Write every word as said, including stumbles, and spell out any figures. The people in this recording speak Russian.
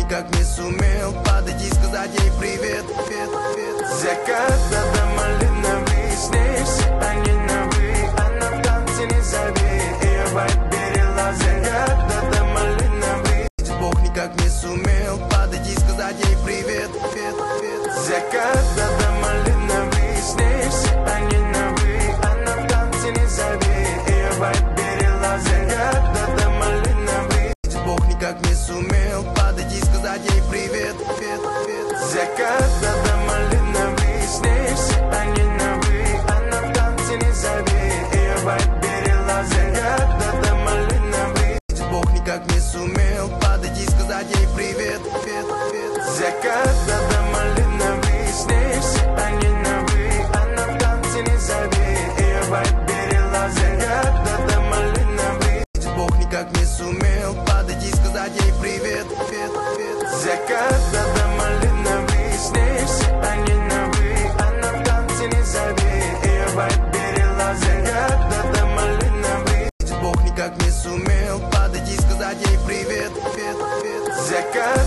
никак не сумел подойти, сказать ей привет, привет, привет. Закат до малиновый, с ней все они на вы, она в танце не зови, ее вайб берела. Закат до малиновый, Бог никак не сумел подойти, сказать ей привет, привет, привет. Закат до малиновый, с ней все они на вы, она в танце не зови, ее вайб берела. Закат до малиновый, Бог никак не сумел подойти, сказать ей привет, привет, привет. Закат до малиновый, с ней все они на вы, она в танце не зови, ее вайб берела. Закат до малиновый, Бог никак не сумел подойти, сказать ей привет, привет, привет. Закат до малиновый, с ней все они на вы, она в танце не зови, ее вайб берела. Закат до малиновый, Бог никак не сумел подойти, сказать ей привет, привет, привет. Закат до малиновый, с ней все они на вы, она в танце не зови, ее вайб берела. Закат до малиновый, Бог никак не сумел подойти, сказать ей привет, привет, привет. Закат